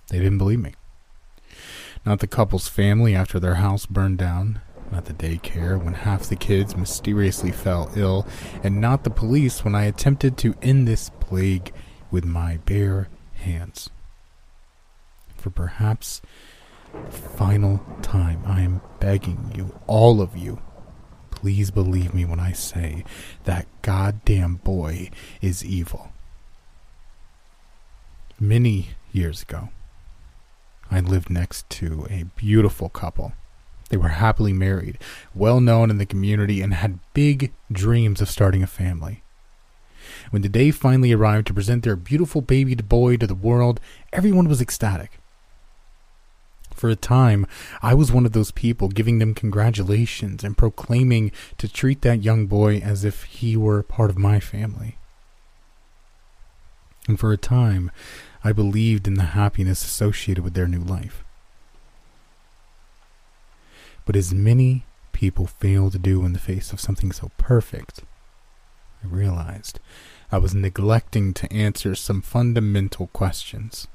They didn't believe me. Not the couple's family after their house burned down, not the daycare when half the kids mysteriously fell ill, and not the police when I attempted to end this plague with my bare hands. For perhaps the final time, I am begging you, all of you, please believe me when I say that goddamn boy is evil. Many years ago, I lived next to a beautiful couple. They were happily married, well known in the community, and had big dreams of starting a family. When the day finally arrived to present their beautiful baby boy to the world, everyone was ecstatic. For a time, I was one of those people giving them congratulations and proclaiming to treat that young boy as if he were part of my family. And for a time, I believed in the happiness associated with their new life. But as many people fail to do in the face of something so perfect, I realized I was neglecting to answer some fundamental questions.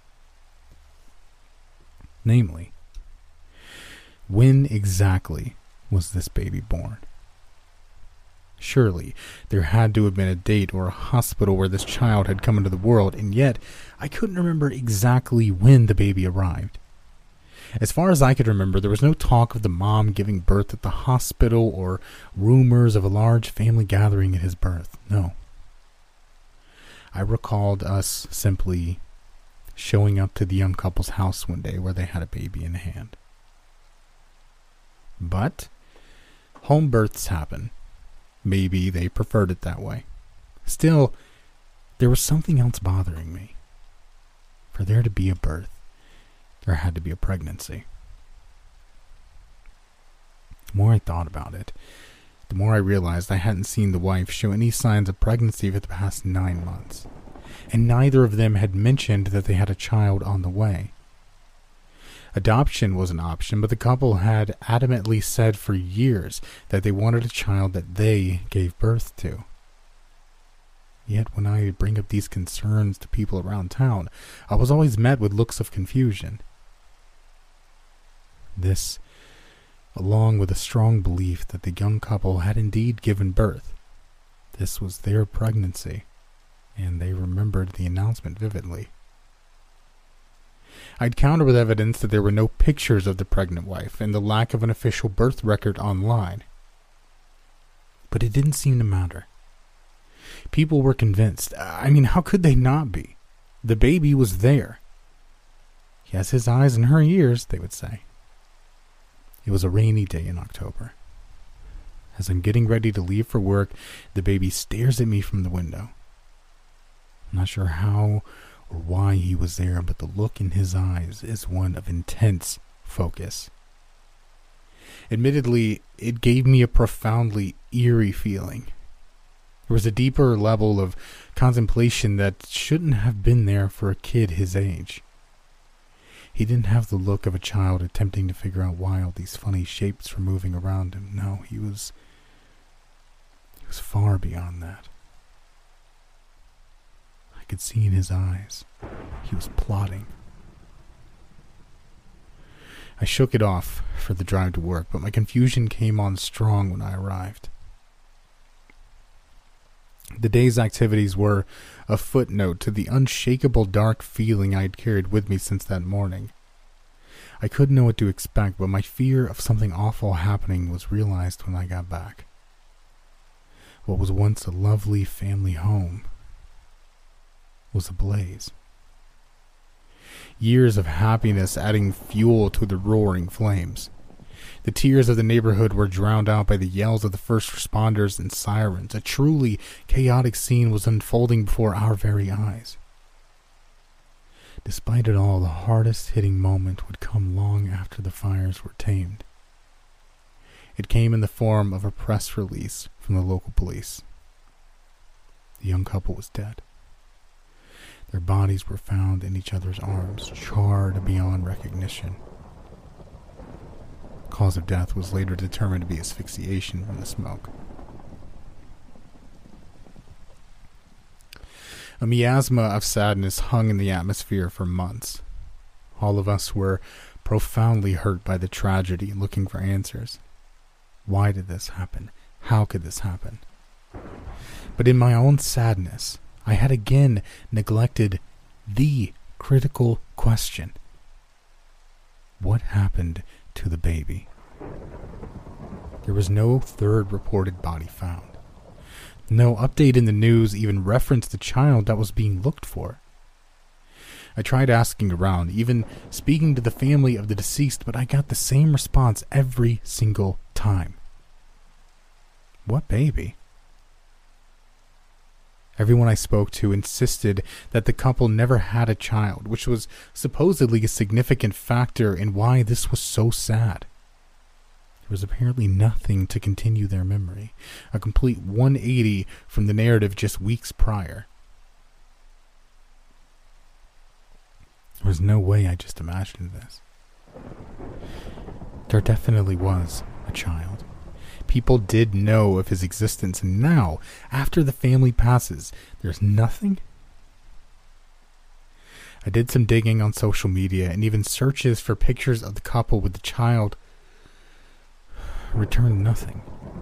Namely, when exactly was this baby born? Surely there had to have been a date or a hospital where this child had come into the world, and yet I couldn't remember exactly when the baby arrived. As far as I could remember, there was no talk of the mom giving birth at the hospital or rumors of a large family gathering at his birth. No. I recalled us simply showing up to the young couple's house one day where they had a baby in hand. But home births happen. Maybe they preferred it that way. Still, there was something else bothering me. For there to be a birth, there had to be a pregnancy. The more I thought about it, the more I realized I hadn't seen the wife show any signs of pregnancy for the past 9 months. And neither of them had mentioned that they had a child on the way. Adoption was an option, but the couple had adamantly said for years that they wanted a child that they gave birth to. Yet when I bring up these concerns to people around town, I was always met with looks of confusion. This, along with a strong belief that the young couple had indeed given birth. This was their pregnancy, and they remembered the announcement vividly. I'd counter with evidence that there were no pictures of the pregnant wife and the lack of an official birth record online. But it didn't seem to matter. People were convinced. I mean, how could they not be? The baby was there. He has his eyes and her ears, they would say. It was a rainy day in October. As I'm getting ready to leave for work, the baby stares at me from the window. I'm not sure how or why he was there, but the look in his eyes is one of intense focus. Admittedly, it gave me a profoundly eerie feeling. There was a deeper level of contemplation that shouldn't have been there for a kid his age. He didn't have the look of a child attempting to figure out why all these funny shapes were moving around him. No, he was far beyond that. I could see in his eyes. He was plotting. I shook it off for the drive to work, but my confusion came on strong when I arrived. The day's activities were a footnote to the unshakable dark feeling I had carried with me since that morning. I couldn't know what to expect, but my fear of something awful happening was realized when I got back. What was once a lovely family home was ablaze. Years of happiness adding fuel to the roaring flames. The tears of the neighborhood were drowned out by the yells of the first responders and sirens. A truly chaotic scene was unfolding before our very eyes. Despite it all, the hardest hitting moment would come long after the fires were tamed. It came in the form of a press release from the local police. The young couple was dead. Their bodies were found in each other's arms, charred beyond recognition. The cause of death was later determined to be asphyxiation from the smoke. A miasma of sadness hung in the atmosphere for months. All of us were profoundly hurt by the tragedy and looking for answers. Why did this happen? How could this happen? But in my own sadness, I had again neglected the critical question. What happened to the baby? There was no third reported body found. No update in the news even referenced the child that was being looked for. I tried asking around, even speaking to the family of the deceased, but I got the same response every single time. What baby? Everyone I spoke to insisted that the couple never had a child, which was supposedly a significant factor in why this was so sad. There was apparently nothing to continue their memory, a complete 180 from the narrative just weeks prior. There was no way I just imagined this. There definitely was a child. People did know of his existence, and now, after the family passes, there's nothing? I did some digging on social media and even searches for pictures of the couple with the child. Returned nothing.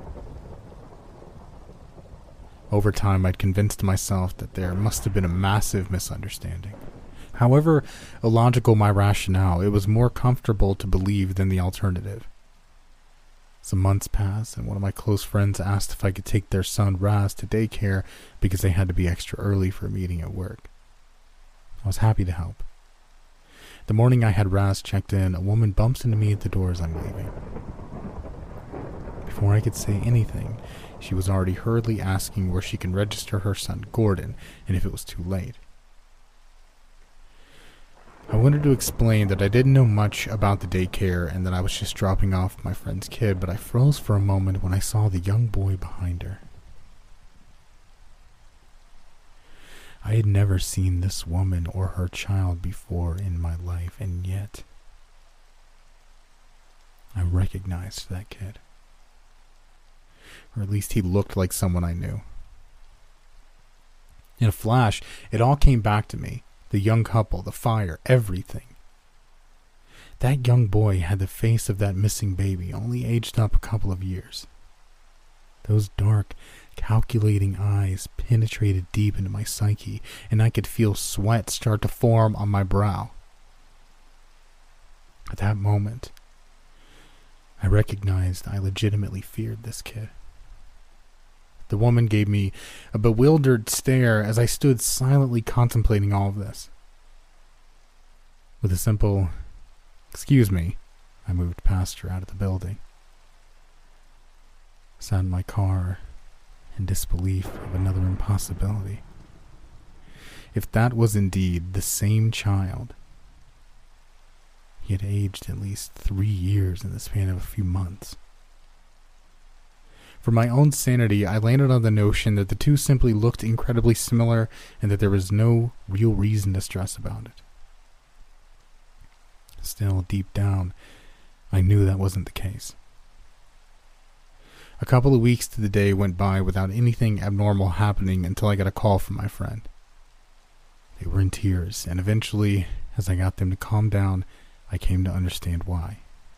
Over time, I'd convinced myself that there must have been a massive misunderstanding. However illogical my rationale, it was more comfortable to believe than the alternative. Some months passed, and one of my close friends asked if I could take their son Raz to daycare because they had to be extra early for a meeting at work. I was happy to help. The morning I had Raz checked in, a woman bumps into me at the door as I'm leaving. Before I could say anything, she was already hurriedly asking where she can register her son Gordon and if it was too late. I wanted to explain that I didn't know much about the daycare and that I was just dropping off my friend's kid, but I froze for a moment when I saw the young boy behind her. I had never seen this woman or her child before in my life, and yet I recognized that kid. Or at least he looked like someone I knew. In a flash, it all came back to me. The young couple, the fire, everything. That young boy had the face of that missing baby, only aged up a couple of years. Those dark, calculating eyes penetrated deep into my psyche, and I could feel sweat start to form on my brow. At that moment, I recognized I legitimately feared this kid. The woman gave me a bewildered stare as I stood silently contemplating all of this. With a simple, "Excuse me," I moved past her out of the building. I sat in my car in disbelief of another impossibility. If that was indeed the same child, he had aged at least 3 years in the span of a few months. For my own sanity, I landed on the notion that the two simply looked incredibly similar and that there was no real reason to stress about it. Still, deep down, I knew that wasn't the case. A couple of weeks to the day went by without anything abnormal happening until I got a call from my friend. They were in tears, and eventually, as I got them to calm down, I came to understand why.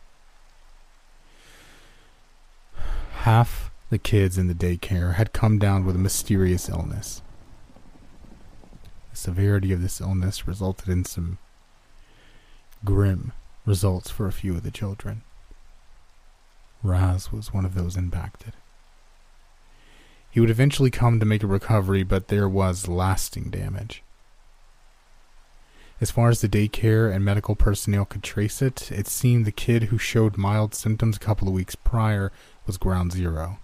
Half the kids in the daycare had come down with a mysterious illness. The severity of this illness resulted in some grim results for a few of the children. Raz was one of those impacted. He would eventually come to make a recovery, but there was lasting damage. As far as the daycare and medical personnel could trace it, it seemed the kid who showed mild symptoms a couple of weeks prior was ground zero.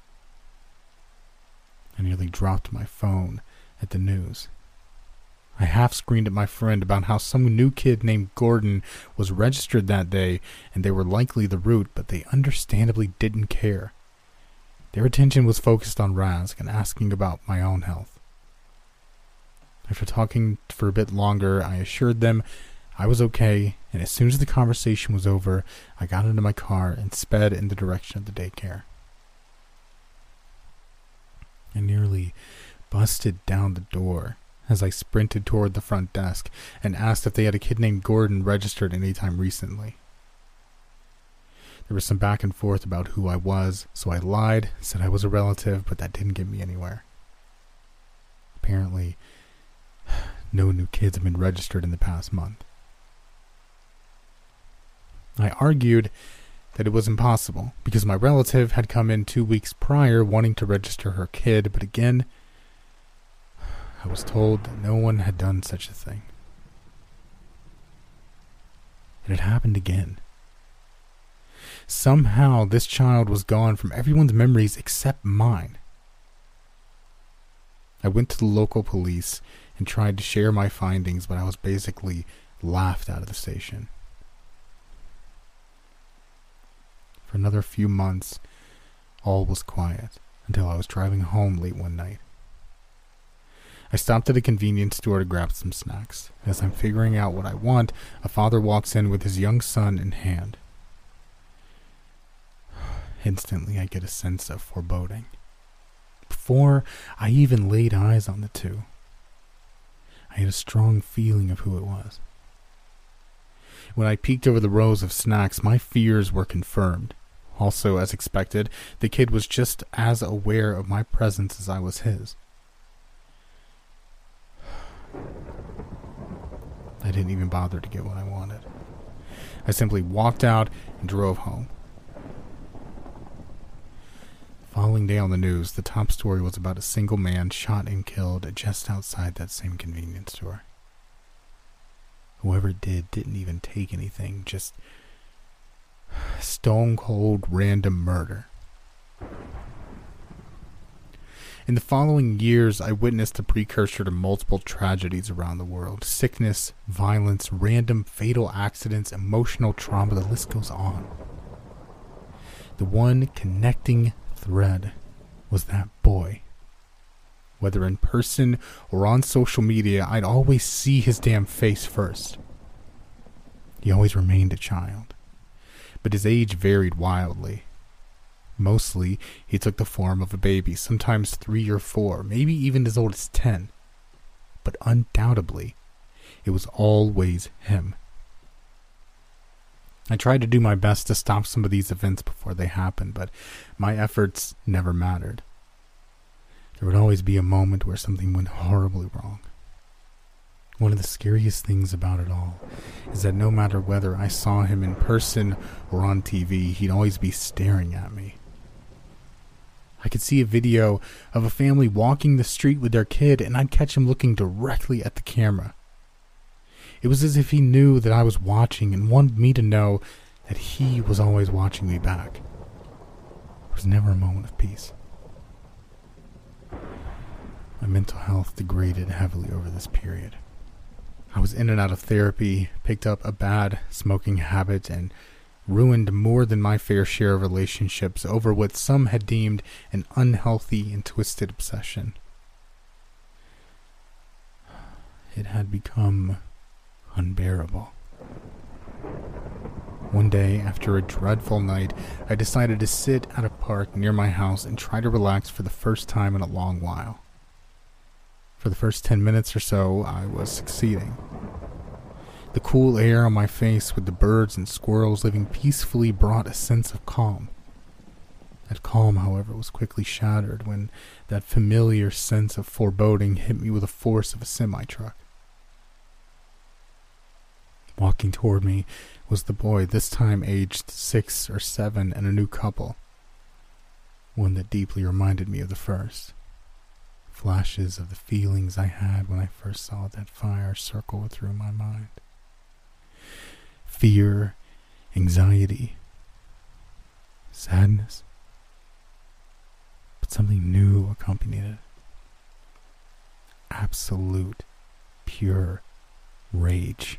I nearly dropped my phone at the news. I half-screamed at my friend about how some new kid named Gordon was registered that day and they were likely the root, but they understandably didn't care. Their attention was focused on Raz and asking about my own health. After talking for a bit longer, I assured them I was okay, and as soon as the conversation was over, I got into my car and sped in the direction of the daycare. I nearly busted down the door as I sprinted toward the front desk and asked if they had a kid named Gordon registered anytime recently. There was some back and forth about who I was, so I lied, said I was a relative, but that didn't get me anywhere. Apparently, no new kids have been registered in the past month. I argued that it was impossible because my relative had come in 2 weeks prior wanting to register her kid, but again, I was told that no one had done such a thing. And it happened again. Somehow this child was gone from everyone's memories except mine. I went to the local police and tried to share my findings, but I was basically laughed out of the station. For another few months, all was quiet until I was driving home late one night. I stopped at a convenience store to grab some snacks. As I'm figuring out what I want, a father walks in with his young son in hand. Instantly, I get a sense of foreboding. Before I even laid eyes on the two, I had a strong feeling of who it was. When I peeked over the rows of snacks, my fears were confirmed. Also, as expected, the kid was just as aware of my presence as I was his. I didn't even bother to get what I wanted. I simply walked out and drove home. The following day on the news, the top story was about a single man shot and killed just outside that same convenience store. Whoever didn't even take anything, just stone cold random murder. In the following years, I witnessed the precursor to multiple tragedies around the world. Sickness, violence, random fatal accidents, emotional trauma, the list goes on. The one connecting thread was that boy. Whether in person or on social media, I'd always see his damn face first. He always remained a child, but his age varied wildly. Mostly, he took the form of a baby, sometimes 3 or 4, maybe even as old as 10. But undoubtedly, it was always him. I tried to do my best to stop some of these events before they happened, but my efforts never mattered. There would always be a moment where something went horribly wrong. One of the scariest things about it all is that no matter whether I saw him in person or on TV, he'd always be staring at me. I could see a video of a family walking the street with their kid, and I'd catch him looking directly at the camera. It was as if he knew that I was watching and wanted me to know that he was always watching me back. There was never a moment of peace. My mental health degraded heavily over this period. I was in and out of therapy, picked up a bad smoking habit, and ruined more than my fair share of relationships over what some had deemed an unhealthy and twisted obsession. It had become unbearable. One day, after a dreadful night, I decided to sit at a park near my house and try to relax for the first time in a long while. For the first 10 minutes or so, I was succeeding. The cool air on my face with the birds and squirrels living peacefully brought a sense of calm. That calm, however, was quickly shattered when that familiar sense of foreboding hit me with the force of a semi-truck. Walking toward me was the boy, this time aged 6 or 7, and a new couple. One that deeply reminded me of the first. Flashes of the feelings I had when I first saw that fire circle through my mind. Fear, anxiety, sadness. But something new accompanied it. Absolute, pure rage.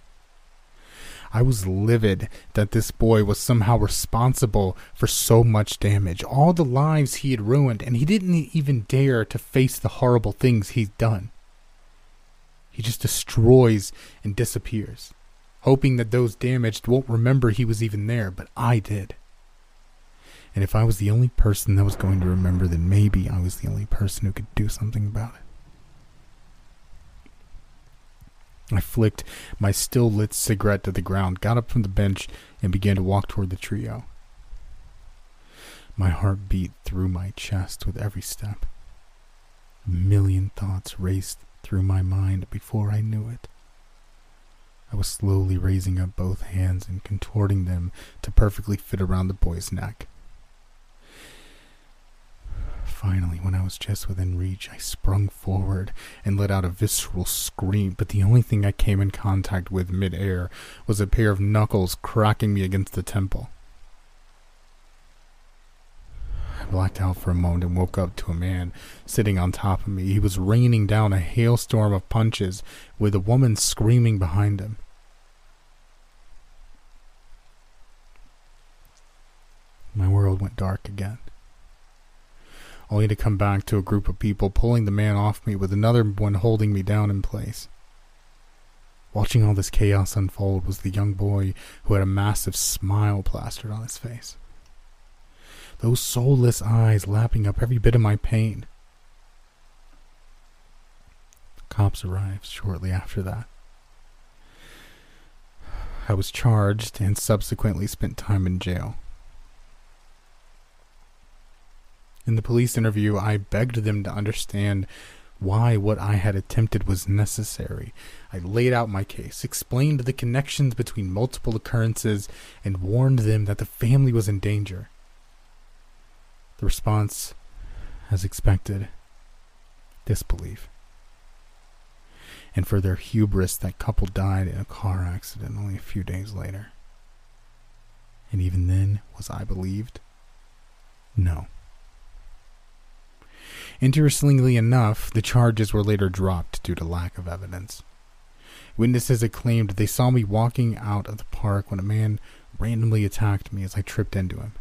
I was livid that this boy was somehow responsible for so much damage, all the lives he had ruined, and he didn't even dare to face the horrible things he'd done. He just destroys and disappears, hoping that those damaged won't remember he was even there, but I did. And if I was the only person that was going to remember, then maybe I was the only person who could do something about it. I flicked my still-lit cigarette to the ground, got up from the bench, and began to walk toward the trio. My heart beat through my chest with every step. A million thoughts raced through my mind before I knew it. I was slowly raising up both hands and contorting them to perfectly fit around the boy's neck. Finally, when I was just within reach, I sprung forward and let out a visceral scream, but the only thing I came in contact with mid-air was a pair of knuckles cracking me against the temple. I blacked out for a moment and woke up to a man sitting on top of me. He was raining down a hailstorm of punches with a woman screaming behind him. My world went dark again, only to come back to a group of people pulling the man off me with another one holding me down in place. Watching all this chaos unfold was the young boy who had a massive smile plastered on his face. Those soulless eyes lapping up every bit of my pain. The cops arrived shortly after that. I was charged and subsequently spent time in jail. In the police interview, I begged them to understand why what I had attempted was necessary. I laid out my case, explained the connections between multiple occurrences, and warned them that the family was in danger. The response, as expected, disbelief. And for their hubris, that couple died in a car accident only a few days later. And even then, was I believed? No. Interestingly enough, the charges were later dropped due to lack of evidence. Witnesses had claimed they saw me walking out of the park when a man randomly attacked me as I tripped into him.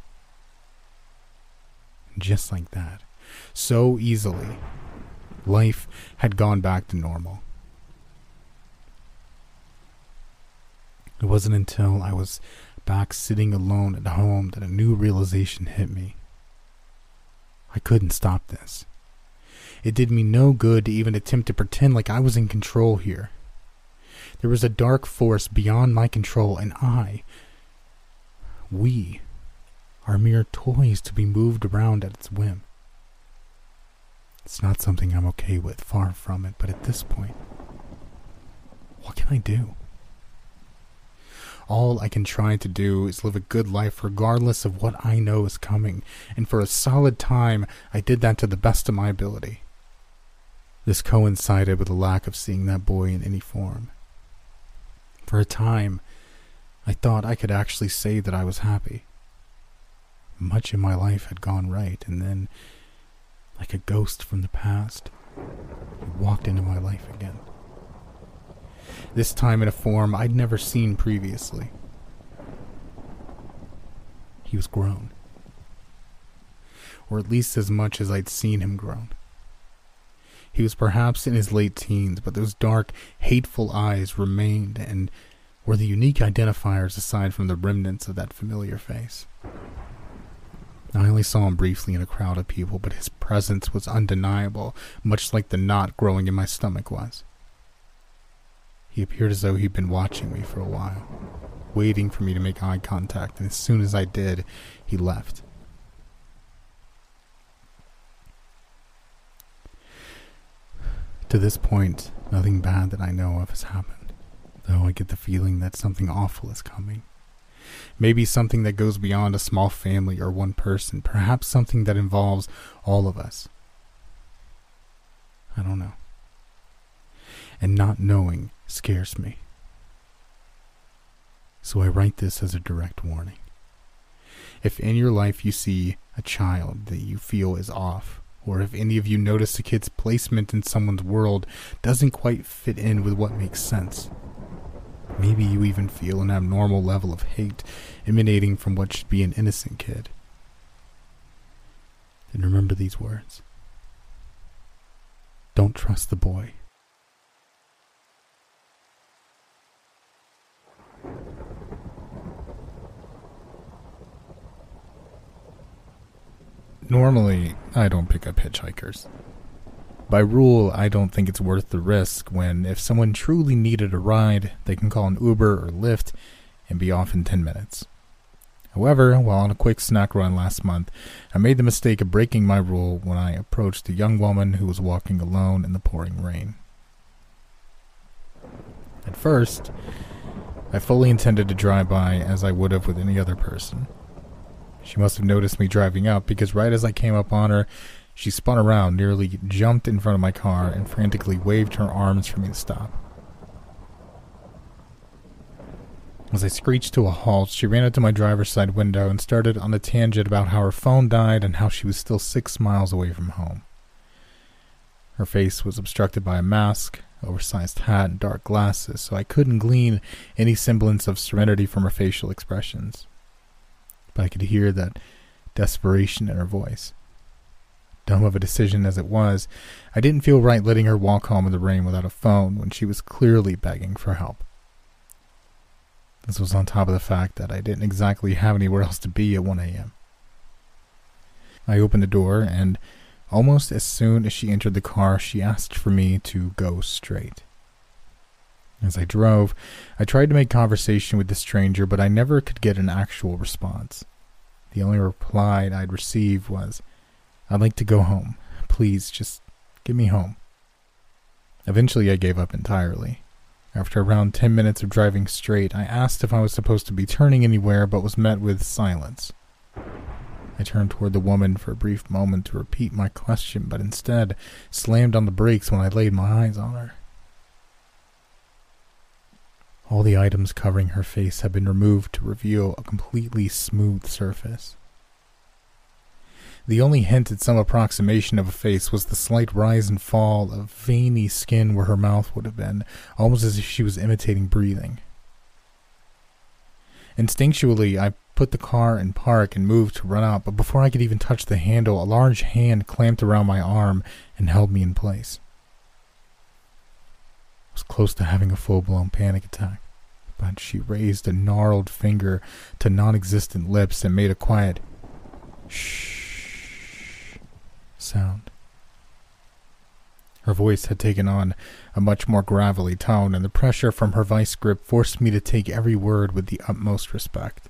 Just like that, so easily, life had gone back to normal. It wasn't until I was back sitting alone at home that a new realization hit me. I couldn't stop this. It did me no good to even attempt to pretend like I was in control here. There was a dark force beyond my control, and we are mere toys to be moved around at its whim. It's not something I'm okay with, far from it, but at this point, what can I do? All I can try to do is live a good life regardless of what I know is coming, and for a solid time, I did that to the best of my ability. This coincided with a lack of seeing that boy in any form. For a time, I thought I could actually say that I was happy. Much in my life had gone right, and then, like a ghost from the past, he walked into my life again. This time in a form I'd never seen previously. He was grown. Or at least as much as I'd seen him grown. He was perhaps in his late teens, but those dark, hateful eyes remained and were the unique identifiers aside from the remnants of that familiar face. I only saw him briefly in a crowd of people, but his presence was undeniable, much like the knot growing in my stomach was. He appeared as though he'd been watching me for a while, waiting for me to make eye contact, and as soon as I did, he left. To this point, nothing bad that I know of has happened, though I get the feeling that something awful is coming. Maybe something that goes beyond a small family or one person, perhaps something that involves all of us. I don't know. And not knowing scares me. So I write this as a direct warning. If in your life you see a child that you feel is off, or if any of you notice a kid's placement in someone's world doesn't quite fit in with what makes sense, maybe you even feel an abnormal level of hate emanating from what should be an innocent kid, then remember these words. Don't trust the boy. Normally, I don't pick up hitchhikers. By rule, I don't think it's worth the risk when, if someone truly needed a ride, they can call an Uber or Lyft and be off in 10 minutes. However, while on a quick snack run last month, I made the mistake of breaking my rule when I approached a young woman who was walking alone in the pouring rain. At first, I fully intended to drive by as I would have with any other person. She must have noticed me driving up because right as I came up on her, she spun around, nearly jumped in front of my car, and frantically waved her arms for me to stop. As I screeched to a halt, she ran up to my driver's side window and started on a tangent about how her phone died and how she was still 6 miles away from home. Her face was obstructed by a mask, oversized hat, and dark glasses, so I couldn't glean any semblance of serenity from her facial expressions. But I could hear that desperation in her voice. Dumb of a decision as it was, I didn't feel right letting her walk home in the rain without a phone when she was clearly begging for help. This was on top of the fact that I didn't exactly have anywhere else to be at 1 a.m. I opened the door, and almost as soon as she entered the car, she asked for me to go straight. As I drove, I tried to make conversation with the stranger, but I never could get an actual response. The only reply I'd receive was, "I'd like to go home. Please, just get me home." Eventually, I gave up entirely. After around 10 minutes of driving straight, I asked if I was supposed to be turning anywhere, but was met with silence. I turned toward the woman for a brief moment to repeat my question, but instead slammed on the brakes when I laid my eyes on her. All the items covering her face had been removed to reveal a completely smooth surface. The only hint at some approximation of a face was the slight rise and fall of veiny skin where her mouth would have been, almost as if she was imitating breathing. Instinctually, I put the car in park and moved to run out, but before I could even touch the handle, a large hand clamped around my arm and held me in place. I was close to having a full-blown panic attack, but she raised a gnarled finger to non-existent lips and made a quiet shh sound. Her voice had taken on a much more gravelly tone, and the pressure from her vice grip forced me to take every word with the utmost respect.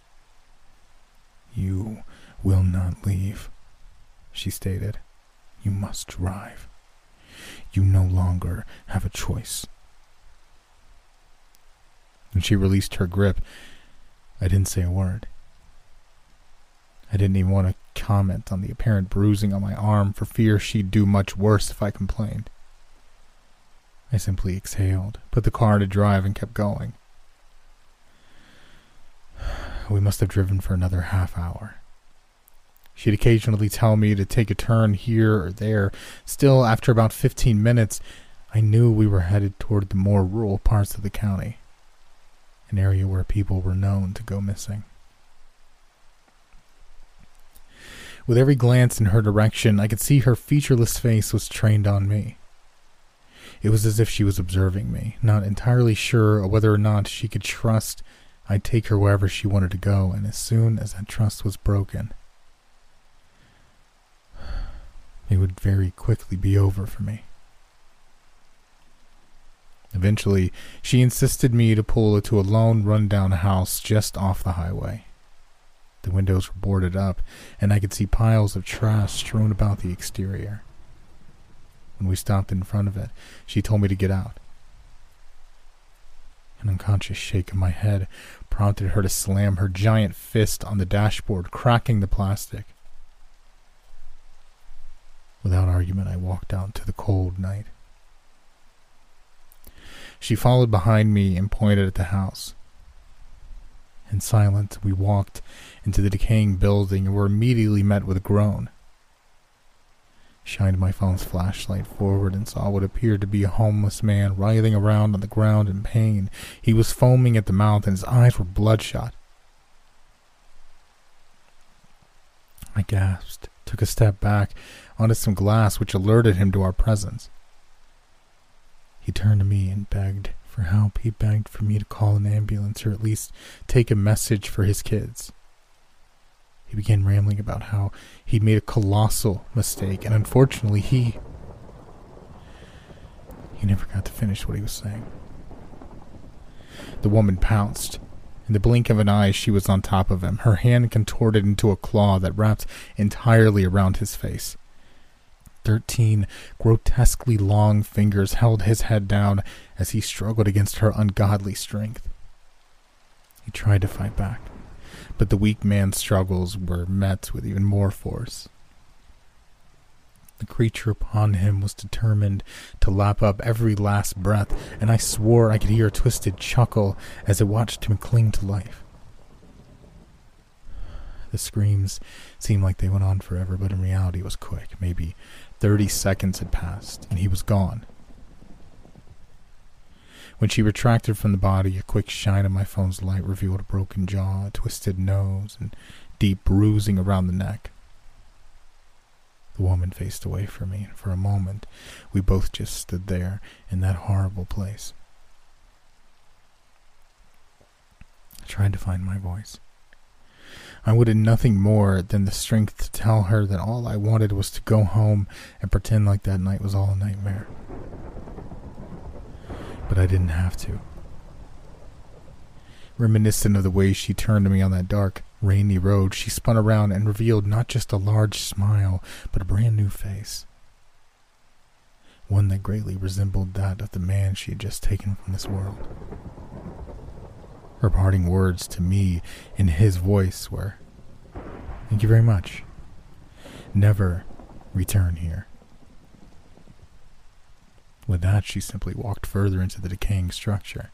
"You will not leave," she stated. "You must drive. You no longer have a choice." When she released her grip, I didn't say a word. I didn't even want to comment on the apparent bruising on my arm for fear she'd do much worse if I complained. I simply exhaled, put the car to drive, and kept going. We must have driven for another half hour. She'd occasionally tell me to take a turn here or there. Still, after about 15 minutes, I knew we were headed toward the more rural parts of the county, an area where people were known to go missing. With every glance in her direction, I could see her featureless face was trained on me. It was as if she was observing me, not entirely sure whether or not she could trust I'd take her wherever she wanted to go, and as soon as that trust was broken, it would very quickly be over for me. Eventually, she insisted me to pull into a lone, run-down house just off the highway. The windows were boarded up, and I could see piles of trash strewn about the exterior. When we stopped in front of it, she told me to get out. An unconscious shake of my head prompted her to slam her giant fist on the dashboard, cracking the plastic. Without argument, I walked out into the cold night. She followed behind me and pointed at the house. In silence, we walked into the decaying building and were immediately met with a groan. Shined my phone's flashlight forward and saw what appeared to be a homeless man writhing around on the ground in pain. He was foaming at the mouth and his eyes were bloodshot. I gasped, took a step back onto some glass which alerted him to our presence. He turned to me and begged for help. He begged for me to call an ambulance or at least take a message for his kids. He began rambling about how he'd made a colossal mistake, and unfortunately he He never got to finish what he was saying. The woman pounced. In the blink of an eye, she was on top of him, her hand contorted into a claw that wrapped entirely around his face. 13 grotesquely long fingers held his head down as he struggled against her ungodly strength. He tried to fight back, but the weak man's struggles were met with even more force. The creature upon him was determined to lap up every last breath, and I swore I could hear a twisted chuckle as it watched him cling to life. The screams seemed like they went on forever, but in reality it was quick. Maybe 30 seconds had passed, and he was gone. When she retracted from the body, a quick shine of my phone's light revealed a broken jaw, a twisted nose, and deep bruising around the neck. The woman faced away from me, and for a moment, we both just stood there in that horrible place. I tried to find my voice. I wanted nothing more than the strength to tell her that all I wanted was to go home and pretend like that night was all a nightmare. But I didn't have to. Reminiscent of the way she turned to me on that dark, rainy road, she spun around and revealed not just a large smile, but a brand new face. One that greatly resembled that of the man she had just taken from this world. Her parting words to me in his voice were, "Thank you very much. Never return here." With that, she simply walked further into the decaying structure.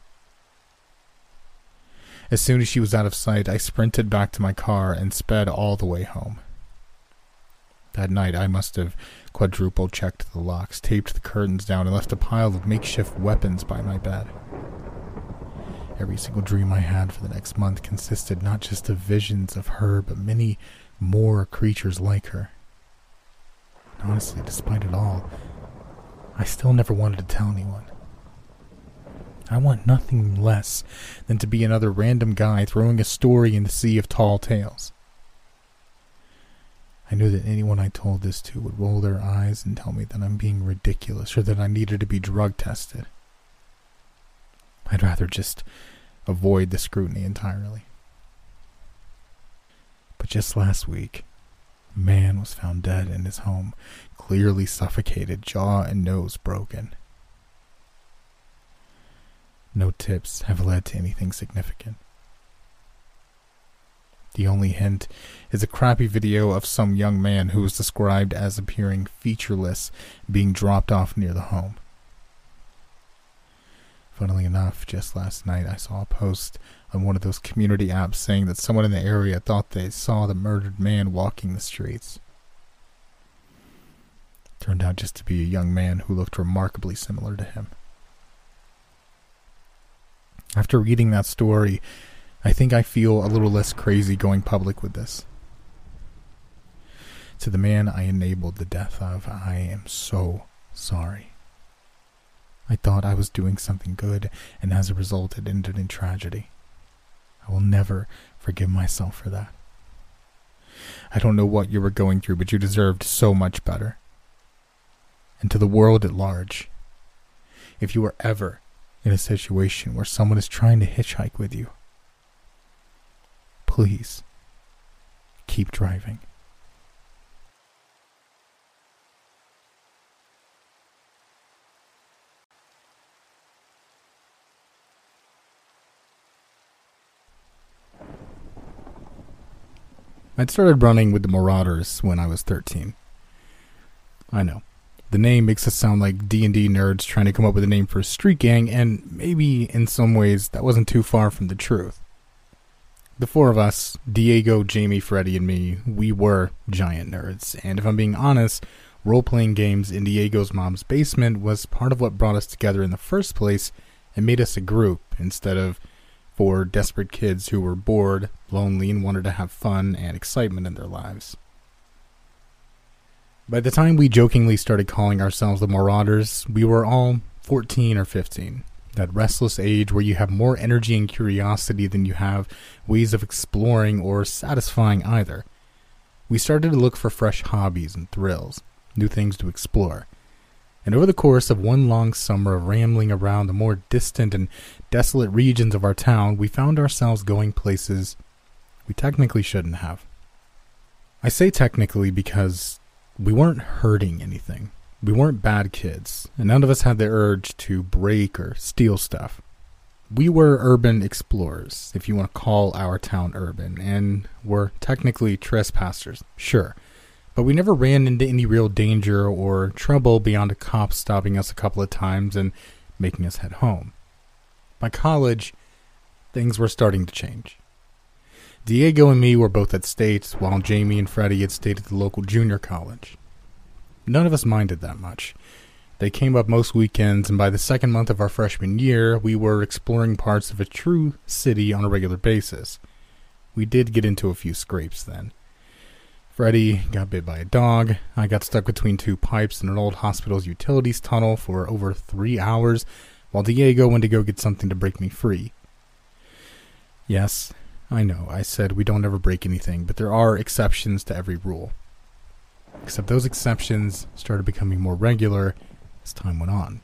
As soon as she was out of sight, I sprinted back to my car and sped all the way home. That night, I must have quadruple checked the locks, taped the curtains down, and left a pile of makeshift weapons by my bed. Every single dream I had for the next month consisted not just of visions of her, but many more creatures like her. And honestly, despite it all, I still never wanted to tell anyone. I want nothing less than to be another random guy throwing a story in the sea of tall tales. I knew that anyone I told this to would roll their eyes and tell me that I'm being ridiculous or that I needed to be drug tested. I'd rather just avoid the scrutiny entirely. But just last week, a man was found dead in his home, clearly suffocated, jaw and nose broken. No tips have led to anything significant. The only hint is a crappy video of some young man who was described as appearing featureless being dropped off near the home. Funnily enough, just last night I saw a post on one of those community apps saying that someone in the area thought they saw the murdered man walking the streets. Turned out just to be a young man who looked remarkably similar to him. After reading that story, I think I feel a little less crazy going public with this. To the man I enabled the death of, I am so sorry. I thought I was doing something good, and as a result it ended in tragedy. I will never forgive myself for that. I don't know what you were going through, but you deserved so much better. And to the world at large, if you are ever in a situation where someone is trying to hitchhike with you, please keep driving. I'd started running with the Marauders when I was 13. I know. The name makes us sound like D&D nerds trying to come up with a name for a street gang, and maybe in some ways that wasn't too far from the truth. The four of us, Diego, Jamie, Freddy, and me, we were giant nerds, and if I'm being honest, role-playing games in Diego's mom's basement was part of what brought us together in the first place and made us a group instead of four desperate kids who were bored, lonely, and wanted to have fun and excitement in their lives. By the time we jokingly started calling ourselves the Marauders, we were all 14 or 15. That restless age where you have more energy and curiosity than you have ways of exploring or satisfying either. We started to look for fresh hobbies and thrills, new things to explore. And over the course of one long summer of rambling around the more distant and desolate regions of our town, we found ourselves going places we technically shouldn't have. I say technically because we weren't hurting anything. We weren't bad kids, and none of us had the urge to break or steal stuff. We were urban explorers, if you want to call our town urban, and were technically trespassers, sure. But we never ran into any real danger or trouble beyond a cop stopping us a couple of times and making us head home. By college, things were starting to change. Diego and me were both at State, while Jamie and Freddie had stayed at the local junior college. None of us minded that much. They came up most weekends, and by the second month of our freshman year, we were exploring parts of a true city on a regular basis. We did get into a few scrapes then. Freddie got bit by a dog. I got stuck between two pipes in an old hospital's utilities tunnel for over 3 hours, while Diego went to go get something to break me free. Yes, I know, I said we don't ever break anything, but there are exceptions to every rule. Except those exceptions started becoming more regular as time went on.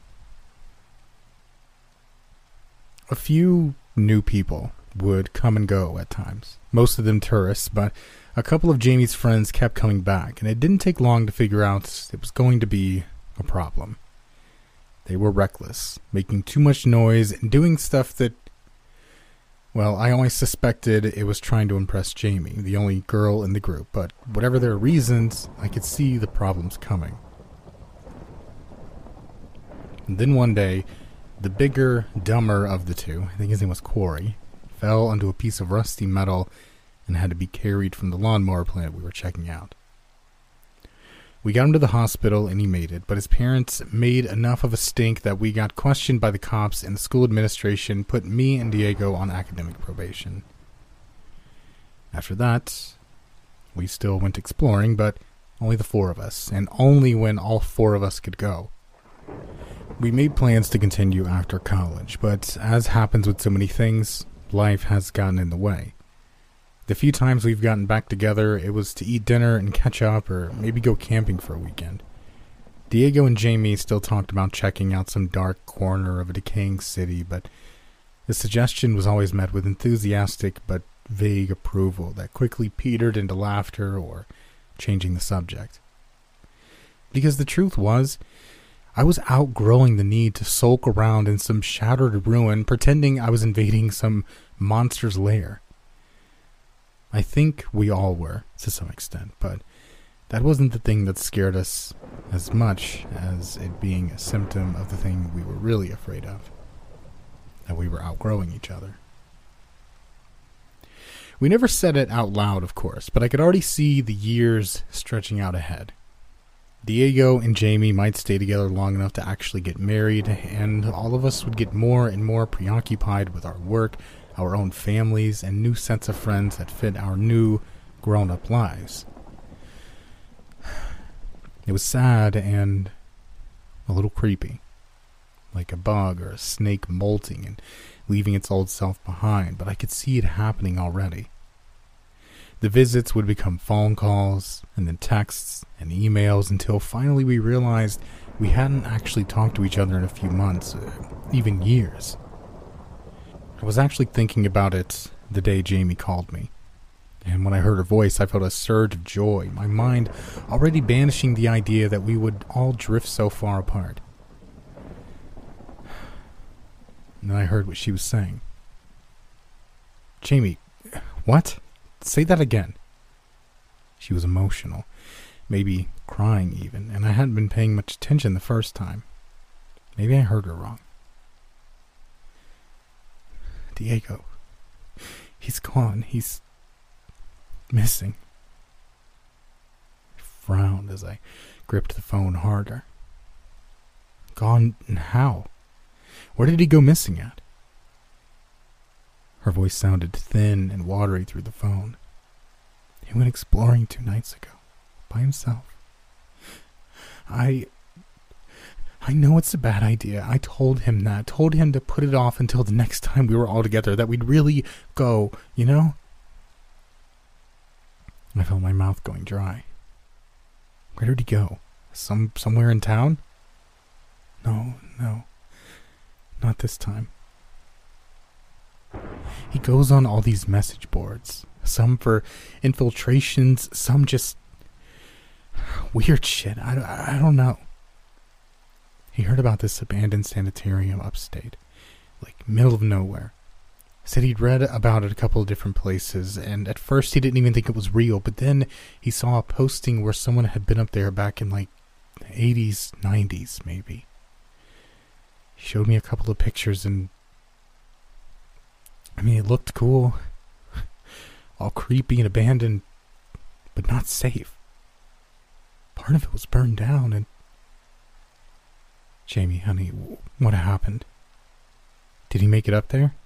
A few new people would come and go at times, most of them tourists, but a couple of Jamie's friends kept coming back, and it didn't take long to figure out it was going to be a problem. They were reckless, making too much noise and doing stuff that, well, I always suspected it was trying to impress Jamie, the only girl in the group, but whatever their reasons, I could see the problems coming. And then one day, the bigger, dumber of the two, I think his name was Corey, fell onto a piece of rusty metal and had to be carried from the lawnmower plant we were checking out. We got him to the hospital and he made it, but his parents made enough of a stink that we got questioned by the cops, and the school administration put me and Diego on academic probation. After that, we still went exploring, but only the four of us, and only when all four of us could go. We made plans to continue after college, but as happens with so many things, life has gotten in the way. The few times we've gotten back together, it was to eat dinner and catch up, or maybe go camping for a weekend. Diego and Jamie still talked about checking out some dark corner of a decaying city, but the suggestion was always met with enthusiastic but vague approval that quickly petered into laughter or changing the subject. Because the truth was, I was outgrowing the need to sulk around in some shattered ruin, pretending I was invading some monster's lair. I think we all were, to some extent, but that wasn't the thing that scared us as much as it being a symptom of the thing we were really afraid of, that we were outgrowing each other. We never said it out loud, of course, but I could already see the years stretching out ahead. Diego and Jamie might stay together long enough to actually get married, and all of us would get more and more preoccupied with our work, our own families, and new sets of friends that fit our new, grown-up lives. It was sad and a little creepy, like a bug or a snake molting and leaving its old self behind, but I could see it happening already. The visits would become phone calls, and then texts and emails, until finally we realized we hadn't actually talked to each other in a few months, even years. I was actually thinking about it the day Jamie called me, and when I heard her voice, I felt a surge of joy, my mind already banishing the idea that we would all drift so far apart. And then I heard what she was saying. Jamie, what? Say that again. She was emotional, maybe crying even, and I hadn't been paying much attention the first time. Maybe I heard her wrong. Diego. He's gone. He's missing. I frowned as I gripped the phone harder. Gone how? Where did he go missing at? Her voice sounded thin and watery through the phone. He went exploring 2 nights ago, by himself. I know it's a bad idea. I told him that. Told him to put it off until the next time we were all together, that we'd really go, you know? I felt my mouth going dry. Where did he go? Somewhere in town? No, not this time. He goes on all these message boards, some for infiltrations, some just weird shit. I don't know. He heard about this abandoned sanitarium upstate, like middle of nowhere. Said he'd read about it a couple of different places, and at first he didn't even think it was real, but then he saw a posting where someone had been up there back in like the 80s, 90s maybe. He showed me a couple of pictures, and I mean, it looked cool. All creepy and abandoned, but not safe. Part of it was burned down, and Jamie, honey, what happened? Did he make it up there?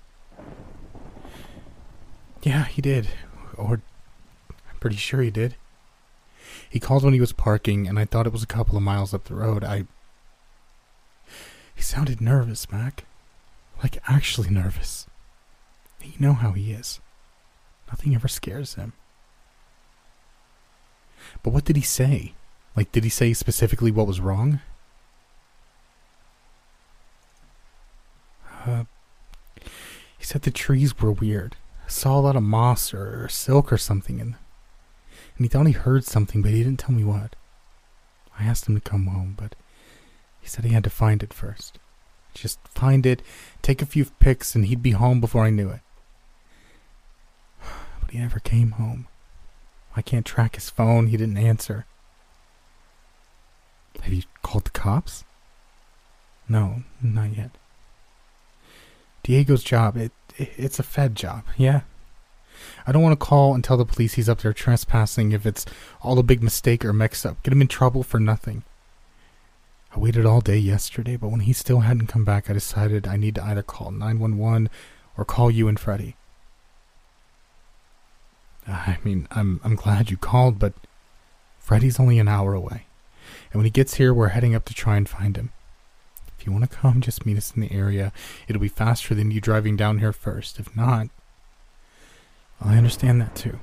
Yeah, he did. Or, I'm pretty sure he did. He called when he was parking, and I thought it was a couple of miles up the road. He sounded nervous, Mac. Like, actually nervous. You know how he is. Nothing ever scares him. But what did he say? Like, did he say specifically what was wrong? He said the trees were weird. I saw a lot of moss or silk or something in them. And he thought he heard something, but he didn't tell me what. I asked him to come home, but he said he had to find it first. Just find it, take a few pics, and he'd be home before I knew it. But he never came home. I can't track his phone. He didn't answer. Have you called the cops? No, not yet. Diego's job, it's a Fed job, yeah? I don't want to call and tell the police he's up there trespassing if it's all a big mistake or mix-up. Get him in trouble for nothing. I waited all day yesterday, but when he still hadn't come back, I decided I need to either call 911 or call you and Freddie. I mean, I'm glad you called, but Freddie's only an hour away. And when he gets here, we're heading up to try and find him. If you want to come, just meet us in the area. It'll be faster than you driving down here first. If not, I understand that too.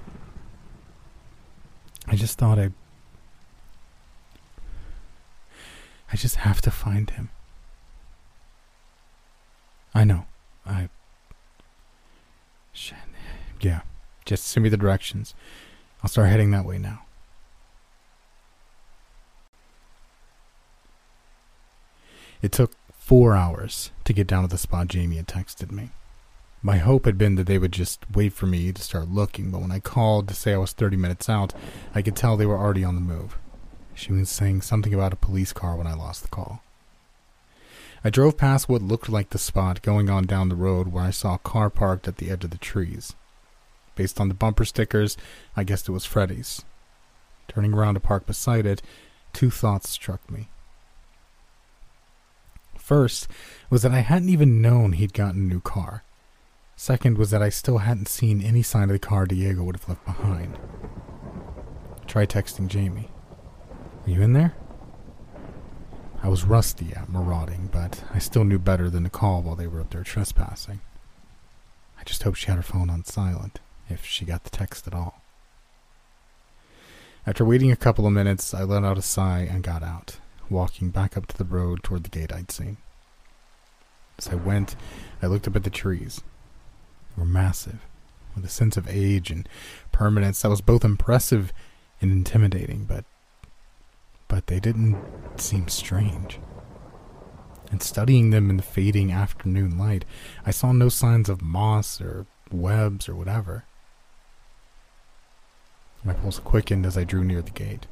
I just thought I just have to find him. I know. Shit. Yeah. Just send me the directions. I'll start heading that way now. It took 4 hours to get down to the spot Jamie had texted me. My hope had been that they would just wait for me to start looking, but when I called to say I was 30 minutes out, I could tell they were already on the move. She was saying something about a police car when I lost the call. I drove past what looked like the spot going on down the road where I saw a car parked at the edge of the trees. Based on the bumper stickers, I guessed it was Freddie's. Turning around to park beside it, 2 thoughts struck me. First was that I hadn't even known he'd gotten a new car. Second was that I still hadn't seen any sign of the car Diego would have left behind. Try texting Jamie. Are you in there? I was rusty at marauding, but I still knew better than to call while they were up there trespassing. I just hoped she had her phone on silent, if she got the text at all. After waiting a couple of minutes, I let out a sigh and got out, walking back up to the road toward the gate I'd seen. As I went, I looked up at the trees. They were massive, with a sense of age and permanence that was both impressive and intimidating, but they didn't seem strange. And studying them in the fading afternoon light, I saw no signs of moss or webs or whatever. My pulse quickened as I drew near the gate.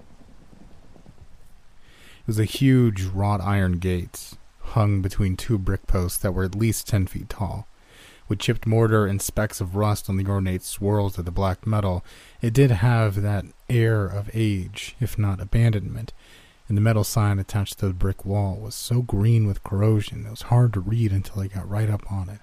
It was a huge wrought iron gate, hung between 2 brick posts that were at least 10 feet tall. With chipped mortar and specks of rust on the ornate swirls of the black metal, it did have that air of age, if not abandonment, and the metal sign attached to the brick wall was so green with corrosion it was hard to read until I got right up on it.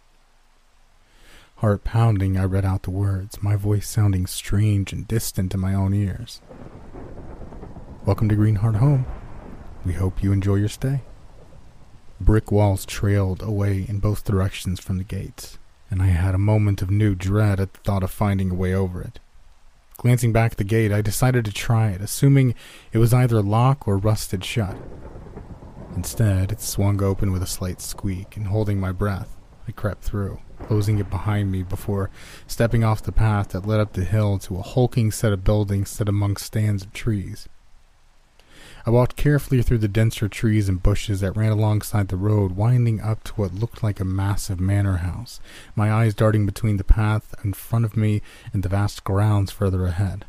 Heart pounding, I read out the words, my voice sounding strange and distant in my own ears. Welcome to Greenheart Home. We hope you enjoy your stay. Brick walls trailed away in both directions from the gates, and I had a moment of new dread at the thought of finding a way over it. Glancing back at the gate, I decided to try it, assuming it was either locked or rusted shut. Instead, it swung open with a slight squeak, and holding my breath, I crept through, closing it behind me before stepping off the path that led up the hill to a hulking set of buildings set among stands of trees. I walked carefully through the denser trees and bushes that ran alongside the road, winding up to what looked like a massive manor house, my eyes darting between the path in front of me and the vast grounds further ahead.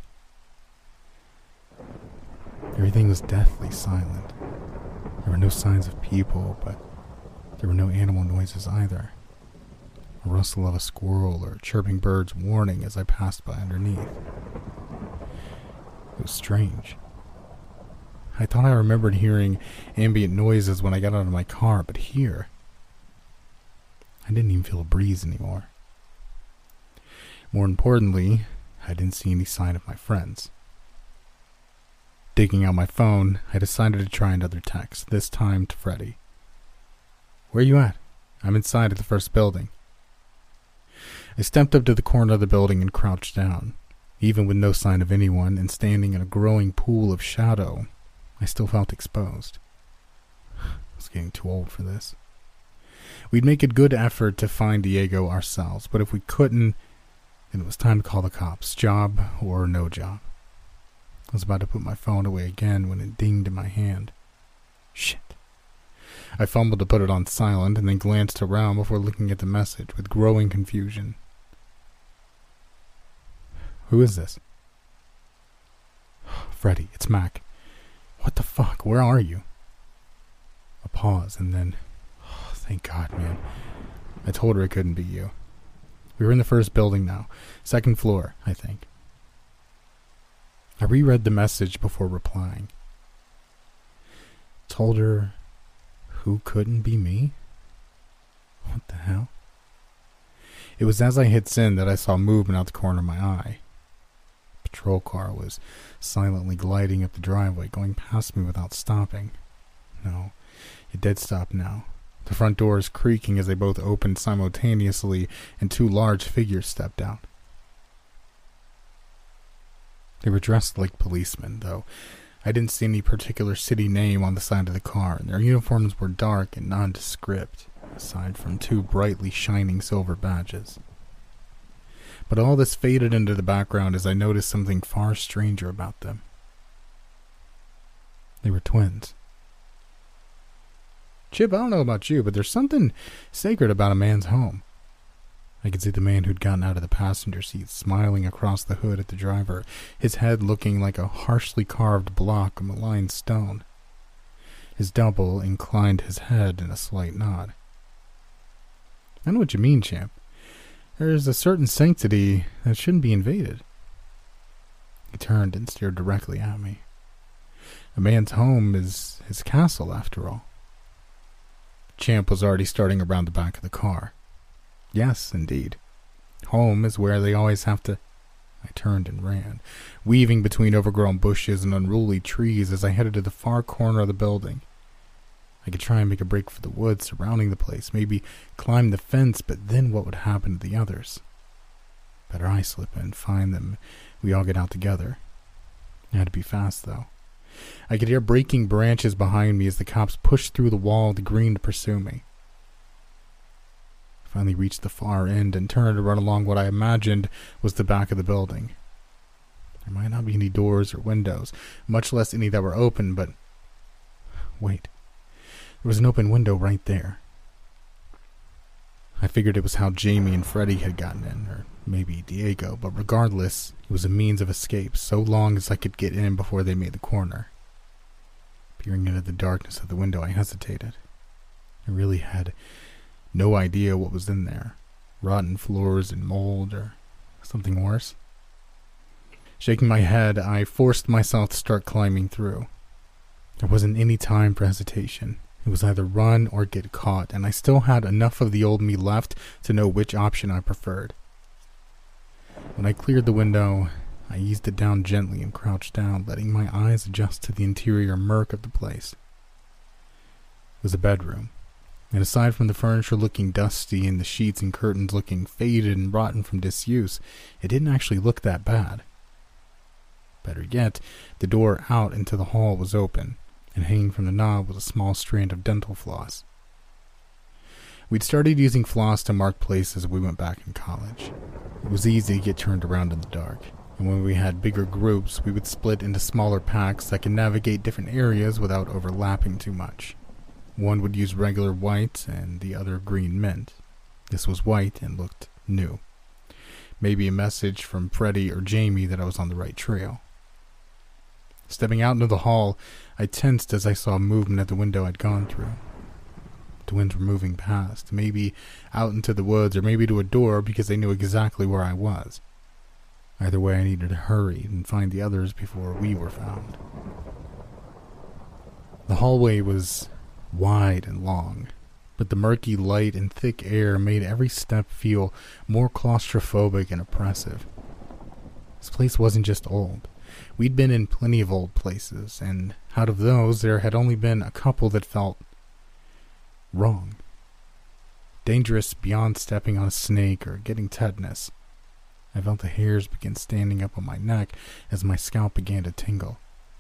Everything was deathly silent. There were no signs of people, but there were no animal noises either. A rustle of a squirrel or chirping birds warning as I passed by underneath. It was strange. I thought I remembered hearing ambient noises when I got out of my car, but here, I didn't even feel a breeze anymore. More importantly, I didn't see any sign of my friends. Digging out my phone, I decided to try another text, this time to Freddie. "Where you at? I'm inside of the first building." I stepped up to the corner of the building and crouched down. Even with no sign of anyone and standing in a growing pool of shadow, I still felt exposed. I was getting too old for this. We'd make a good effort to find Diego ourselves, but if we couldn't, then it was time to call the cops, job or no job. I was about to put my phone away again when it dinged in my hand. Shit. I fumbled to put it on silent and then glanced around before looking at the message with growing confusion. "Who is this?" "Freddie, it's Mac. What the fuck? Where are you?" A pause and then, "Thank God, man." I told her it couldn't be you. We were in the first building now. Second floor, I think. I reread the message before replying. Told her who couldn't be me? What the hell? It was as I hit send that I saw movement out the corner of my eye. A patrol car was silently gliding up the driveway, going past me without stopping. No, it did stop now. The front doors creaking as they both opened simultaneously, and two large figures stepped out. They were dressed like policemen, though I didn't see any particular city name on the side of the car, and their uniforms were dark and nondescript, aside from two brightly shining silver badges. But all this faded into the background as I noticed something far stranger about them. They were twins. "Chip, I don't know about you, but there's something sacred about a man's home." I could see the man who'd gotten out of the passenger seat smiling across the hood at the driver, his head looking like a harshly carved block of malign stone. His double inclined his head in a slight nod. "I know what you mean, champ. There's a certain sanctity that shouldn't be invaded." He turned and stared directly at me. A man's home is his castle, after all. Champ was already starting around the back of the car. Yes, indeed. Home is where they always have to... I turned and ran, weaving between overgrown bushes and unruly trees as I headed to the far corner of the building. I could try and make a break for the woods surrounding the place, maybe climb the fence, but then what would happen to the others? Better I slip in, find them, we all get out together. I had to be fast, though. I could hear breaking branches behind me as the cops pushed through the wall of the green to pursue me. I finally reached the far end and turned to run along what I imagined was the back of the building. There might not be any doors or windows, much less any that were open, but... Wait. There was an open window right there. I figured it was how Jamie and Freddie had gotten in, or maybe Diego, but regardless, it was a means of escape so long as I could get in before they made the corner. Peering into the darkness of the window, I hesitated. I really had no idea what was in there. Rotten floors and mold, or something worse. Shaking my head, I forced myself to start climbing through. There wasn't any time for hesitation. It was either run or get caught, and I still had enough of the old me left to know which option I preferred. When I cleared the window, I eased it down gently and crouched down, letting my eyes adjust to the interior murk of the place. It was a bedroom, and aside from the furniture looking dusty and the sheets and curtains looking faded and rotten from disuse, it didn't actually look that bad. Better yet, the door out into the hall was open, and hanging from the knob was a small strand of dental floss. We'd started using floss to mark places we went back in college. It was easy to get turned around in the dark, and when we had bigger groups, we would split into smaller packs that could navigate different areas without overlapping too much. One would use regular white and the other green mint. This was white and looked new. Maybe a message from Freddie or Jamie that I was on the right trail. Stepping out into the hall, I tensed as I saw movement at the window I'd gone through. Twins were moving past, maybe out into the woods or maybe to a door because they knew exactly where I was. Either way, I needed to hurry and find the others before we were found. The hallway was wide and long, but the murky light and thick air made every step feel more claustrophobic and oppressive. This place wasn't just old. We'd been in plenty of old places, and out of those, there had only been a couple that felt wrong. Dangerous beyond stepping on a snake or getting tetanus. I felt the hairs begin standing up on my neck as my scalp began to tingle.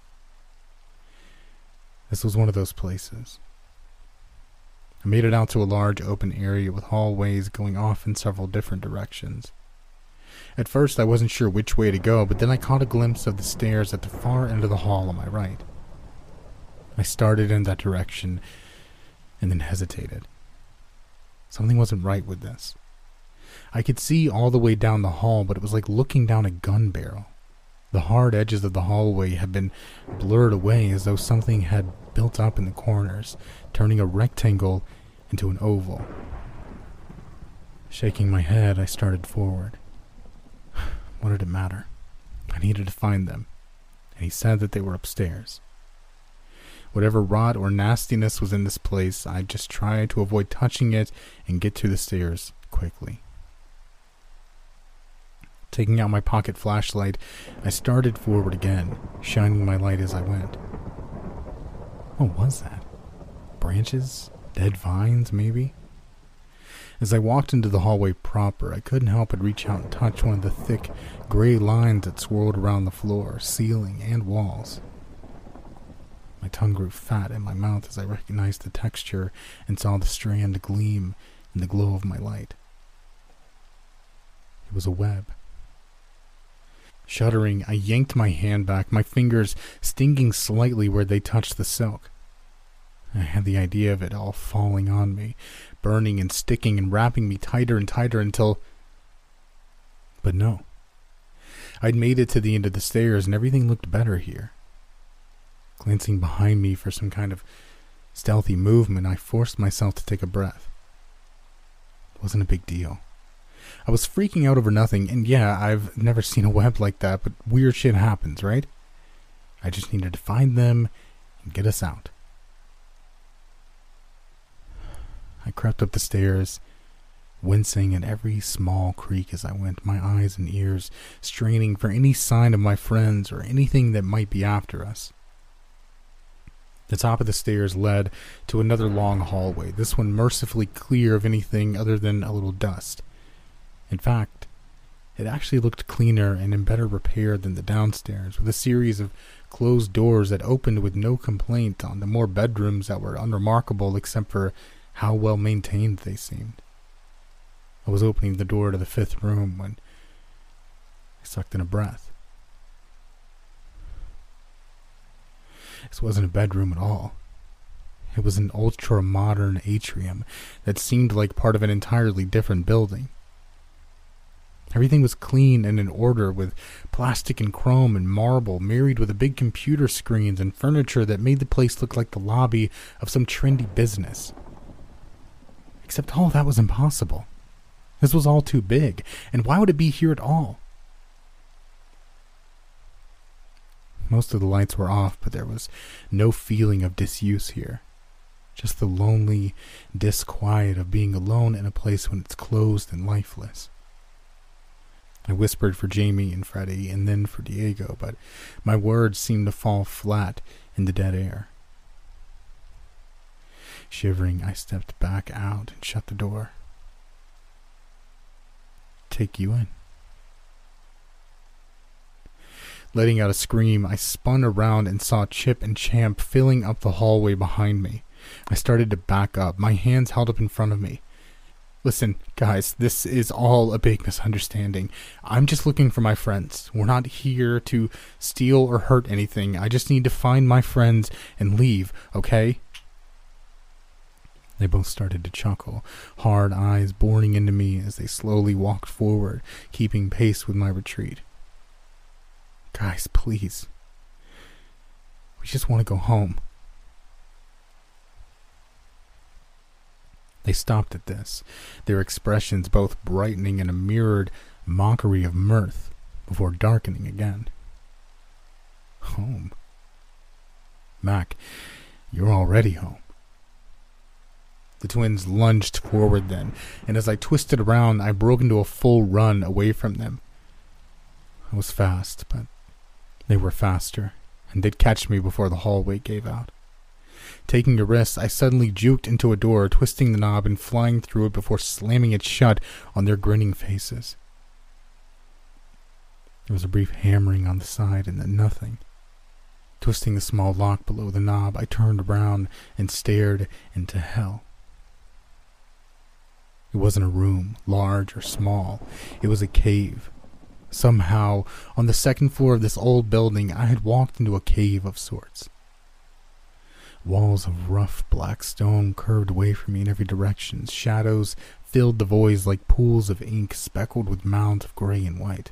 This was one of those places. I made it out to a large open area with hallways going off in several different directions. At first I wasn't sure which way to go, but then I caught a glimpse of the stairs at the far end of the hall on my right. I started in that direction and then hesitated. Something wasn't right with this. I could see all the way down the hall, but it was like looking down a gun barrel. The hard edges of the hallway had been blurred away as though something had built up in the corners, turning a rectangle into an oval. Shaking my head, I started forward. What did it matter? I needed to find them, and he said that they were upstairs. Whatever rot or nastiness was in this place, I just tried to avoid touching it and get to the stairs quickly. Taking out my pocket flashlight, I started forward again, shining my light as I went. What was that? Branches? Dead vines, maybe? As I walked into the hallway proper, I couldn't help but reach out and touch one of the thick, gray lines that swirled around the floor, ceiling, and walls. My tongue grew fat in my mouth as I recognized the texture and saw the strand gleam in the glow of my light. It was a web. Shuddering, I yanked my hand back, my fingers stinging slightly where they touched the silk. I had the idea of it all falling on me, burning and sticking and wrapping me tighter and tighter until... But no. I'd made it to the end of the stairs and everything looked better here. Glancing behind me for some kind of stealthy movement, I forced myself to take a breath. It wasn't a big deal. I was freaking out over nothing, and yeah, I've never seen a web like that, but weird shit happens, right? I just needed to find them and get us out. I crept up the stairs, wincing at every small creak as I went, my eyes and ears straining for any sign of my friends or anything that might be after us. The top of the stairs led to another long hallway, this one mercifully clear of anything other than a little dust. In fact, it actually looked cleaner and in better repair than the downstairs, with a series of closed doors that opened with no complaint on the more bedrooms that were unremarkable except for how well maintained they seemed. I was opening the door to the 5th room when I sucked in a breath. This wasn't a bedroom at all. It was an ultra-modern atrium that seemed like part of an entirely different building. Everything was clean and in order, with plastic and chrome and marble married with a big computer screens and furniture that made the place look like the lobby of some trendy business. Except all that was impossible. This was all too big, and why would it be here at all? Most of the lights were off, but there was no feeling of disuse here. Just the lonely disquiet of being alone in a place when it's closed and lifeless. I whispered for Jamie and Freddie and then for Diego, but my words seemed to fall flat in the dead air. Shivering, I stepped back out and shut the door. Take you in. Letting out a scream, I spun around and saw Chip and Champ filling up the hallway behind me. I started to back up, my hands held up in front of me. Listen, guys, this is all a big misunderstanding. I'm just looking for my friends. We're not here to steal or hurt anything. I just need to find my friends and leave, okay? They both started to chuckle, hard eyes boring into me as they slowly walked forward, keeping pace with my retreat. Guys, please. We just want to go home. They stopped at this, their expressions both brightening in a mirrored mockery of mirth, before darkening again. Home? Mac, you're already home. The twins lunged forward then, and as I twisted around, I broke into a full run away from them. I was fast, but they were faster, and they'd catch me before the hallway gave out. Taking a risk, I suddenly juked into a door, twisting the knob and flying through it before slamming it shut on their grinning faces. There was a brief hammering on the side and then nothing. Twisting the small lock below the knob, I turned around and stared into hell. It wasn't a room, large or small. It was a cave. Somehow, on the second floor of this old building, I had walked into a cave of sorts. Walls of rough black stone curved away from me in every direction. Shadows filled the voids like pools of ink speckled with mounds of gray and white.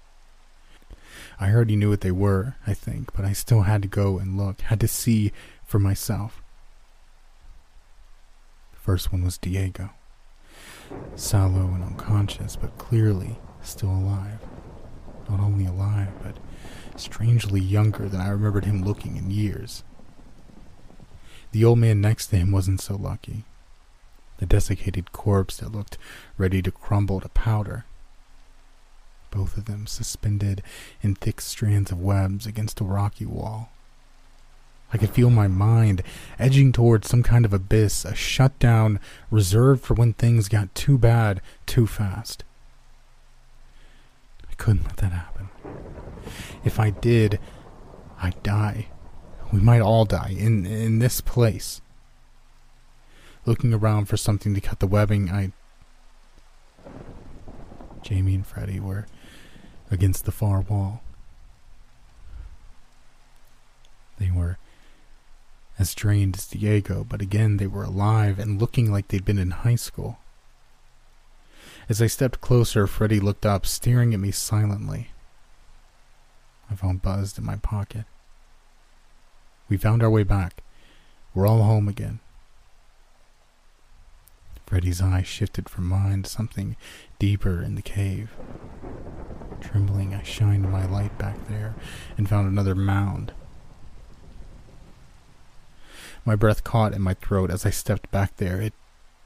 I already knew what they were, I think, but I still had to go and look, had to see for myself. The first one was Diego. Sallow and unconscious, but clearly still alive. Not only alive, but strangely younger than I remembered him looking in years. The old man next to him wasn't so lucky. The desiccated corpse that looked ready to crumble to powder. Both of them suspended in thick strands of webs against a rocky wall. I could feel my mind edging towards some kind of abyss, a shutdown reserved for when things got too bad too fast. I couldn't let that happen. If I did, I'd die. We might all die in this place. Looking around for something to cut the webbing, Jamie and Freddie were against the far wall. They were as drained as Diego, but again they were alive and looking like they'd been in high school. As I stepped closer, Freddie looked up, staring at me silently. My phone buzzed in my pocket. We found our way back. We're all home again. Freddie's eyes shifted from mine to something deeper in the cave. Trembling, I shined my light back there and found another mound. My breath caught in my throat as I stepped back there. It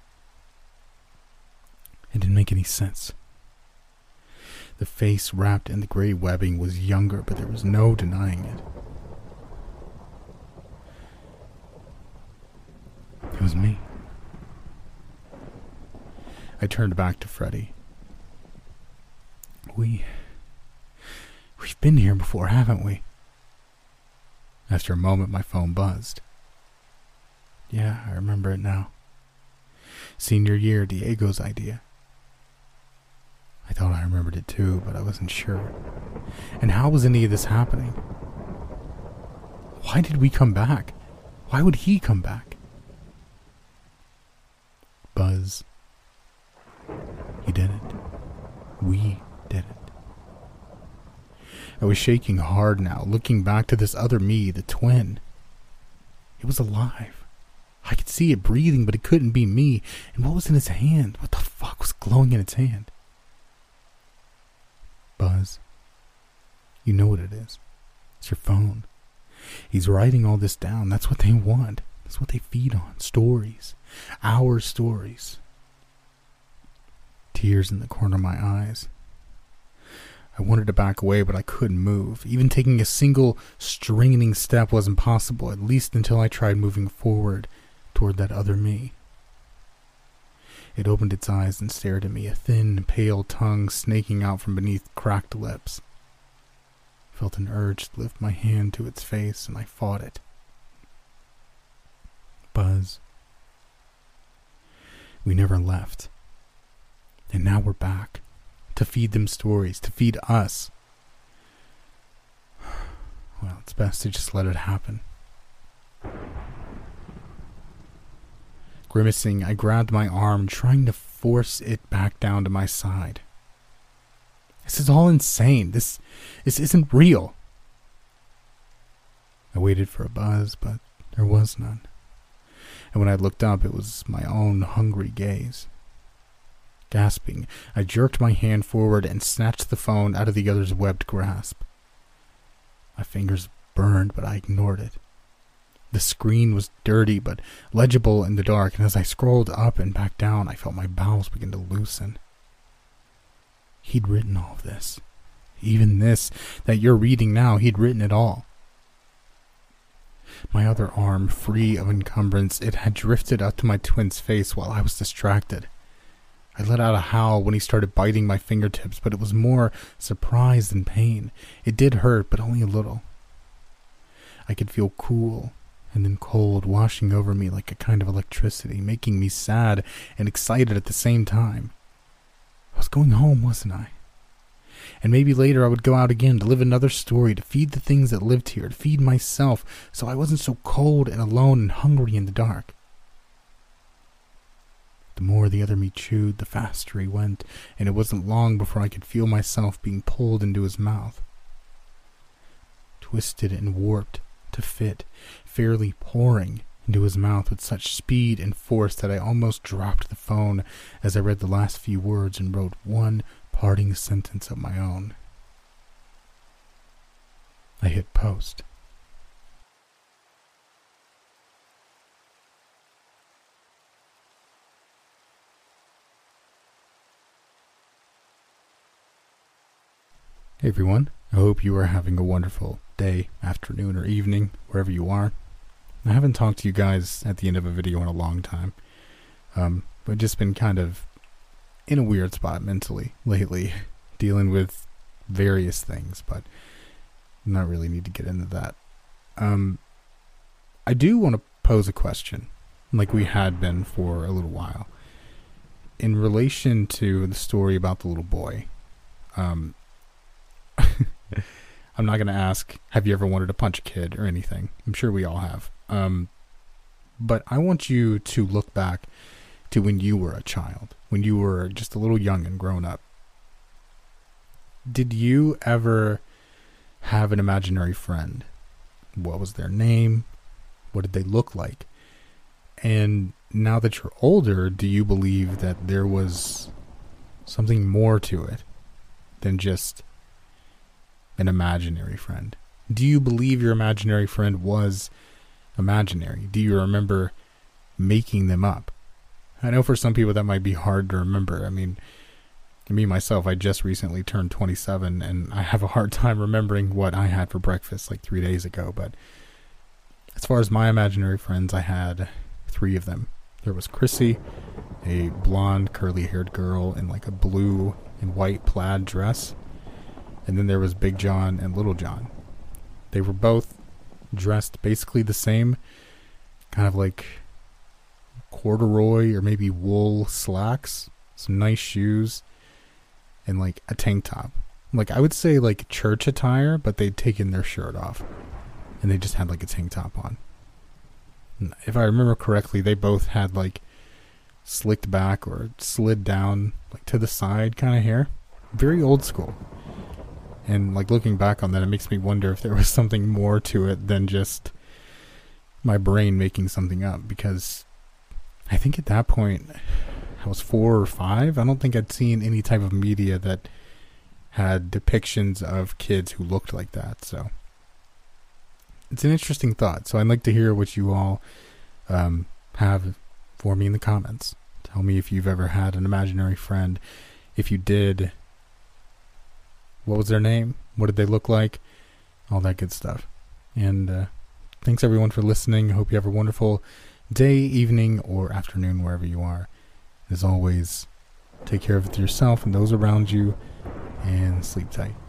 didn't make any sense. The face wrapped in the gray webbing was younger, but there was no denying it. It was me. I turned back to Freddie. We've been here before, haven't we? After a moment, my phone buzzed. Yeah, I remember it now. Senior year, Diego's idea. I thought I remembered it too, but I wasn't sure. And how was any of this happening? Why did we come back? Why would he come back? Buzz. He didn't. We didn't. I was shaking hard now, looking back to this other me, the twin. It was alive. I could see it breathing, but it couldn't be me. And what was in its hand? What the fuck was glowing in its hand? Buzz, you know what it is. It's your phone. He's writing all this down. That's what they want. That's what they feed on. Stories. Our stories. Tears in the corner of my eyes. I wanted to back away, but I couldn't move. Even taking a single straining step wasn't possible, at least until I tried moving forward toward that other me. It opened its eyes and stared at me, a thin, pale tongue snaking out from beneath cracked lips. I felt an urge to lift my hand to its face, and I fought it. Buzz. We never left. And now we're back. To feed them stories, to feed us. Well, it's best to just let it happen. Grimacing, I grabbed my arm, trying to force it back down to my side. This is all insane. This isn't real. I waited for a buzz, but there was none. And when I looked up, it was my own hungry gaze. Gasping, I jerked my hand forward and snatched the phone out of the other's webbed grasp. My fingers burned, but I ignored it. The screen was dirty but legible in the dark, and as I scrolled up and back down, I felt my bowels begin to loosen. He'd written all of this. Even this that you're reading now, he'd written it all. My other arm, free of encumbrance, it had drifted up to my twin's face while I was distracted. I let out a howl when he started biting my fingertips, but it was more surprise than pain. It did hurt, but only a little. I could feel cool and then cold washing over me like a kind of electricity, making me sad and excited at the same time. I was going home, wasn't I? And maybe later I would go out again to live another story, to feed the things that lived here, to feed myself, so I wasn't so cold and alone and hungry in the dark. The more the other me chewed, the faster he went, and it wasn't long before I could feel myself being pulled into his mouth. Twisted and warped to fit, fairly pouring into his mouth with such speed and force that I almost dropped the phone as I read the last few words and wrote one parting sentence of my own. I hit post. Hey everyone, I hope you are having a wonderful day, afternoon, or evening, wherever you are. I haven't talked to you guys at the end of a video in a long time. I've just been kind of in a weird spot mentally lately, dealing with various things, but not really need to get into that. I do want to pose a question, like we had been for a little while, in relation to the story about the little boy. I'm not going to ask, have you ever wanted to punch a kid or anything? I'm sure we all have. But I want you to look back to when you were a child, when you were just a little young and grown up. Did you ever have an imaginary friend? What was their name? What did they look like? And now that you're older, do you believe that there was something more to it than just an imaginary friend? Do you believe your imaginary friend was imaginary? Do you remember making them up? I know for some people that might be hard to remember. I mean, me myself, I just recently turned 27 and I have a hard time remembering what I had for breakfast like 3 days ago. But as far as my imaginary friends, I had 3 of them. There was Chrissy, a blonde curly haired girl in like a blue and white plaid dress. And then there was Big John and Little John. They were both dressed basically the same, kind of like corduroy or maybe wool slacks, some nice shoes, and like a tank top. Like I would say like church attire, but they'd taken their shirt off and they just had like a tank top on. And if I remember correctly, they both had like slicked back or slid down like to the side kind of hair. Very old school. And like looking back on that, it makes me wonder if there was something more to it than just my brain making something up. Because I think at that point, I was 4 or 5. I don't think I'd seen any type of media that had depictions of kids who looked like that. So it's an interesting thought. So I'd like to hear what you all have for me in the comments. Tell me if you've ever had an imaginary friend. If you did, what was their name? What did they look like? All that good stuff. And thanks everyone for listening. I hope you have a wonderful day, evening, or afternoon, wherever you are. As always, take care of yourself and those around you, and sleep tight.